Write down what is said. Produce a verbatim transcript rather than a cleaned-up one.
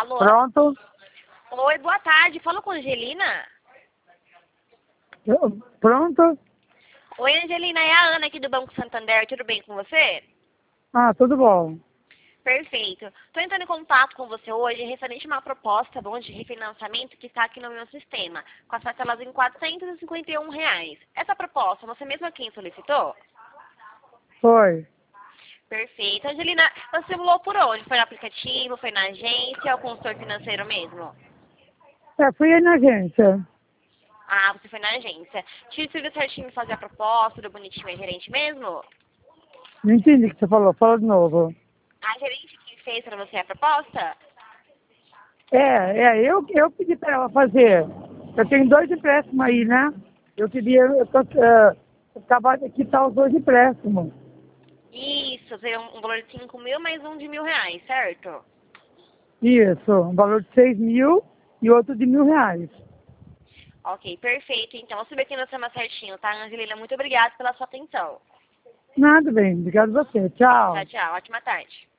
Alô? Pronto? Oi, boa tarde. Fala com a Angelina? Eu- Pronto? Oi, Angelina. É a Ana aqui do Banco Santander. Tudo bem com você? Ah, tudo bom. Perfeito. Estou entrando em contato com você hoje referente a uma proposta bom, de refinanciamento que está aqui no meu sistema, com as parcelas em quatrocentos e cinquenta e um reais. Essa proposta, você mesma quem solicitou? Foi. Perfeito. Angelina, você simulou por onde? Foi no aplicativo, foi na agência ou consultor financeiro mesmo? É, fui aí na agência. Ah, você foi na agência. Te viu certinho fazer a proposta, do bonitinho é gerente mesmo? Não entendi o que você falou. Fala de novo. A gerente que fez para você a proposta? É, é, eu, eu pedi para ela fazer. Eu tenho dois empréstimos aí, né? Eu queria eu tô, uh, acabar de quitar os dois empréstimos. Isso, seria um um valor de cinco mil mais um de mil reais, certo? Isso, um valor de seis mil e outro de mil reais. Ok, perfeito. Então, eu subi aqui no sistema certinho, tá, Angelina? Muito obrigada pela sua atenção. Nada bem, obrigado a você. Tchau. Tchau, tchau. Ótima tarde.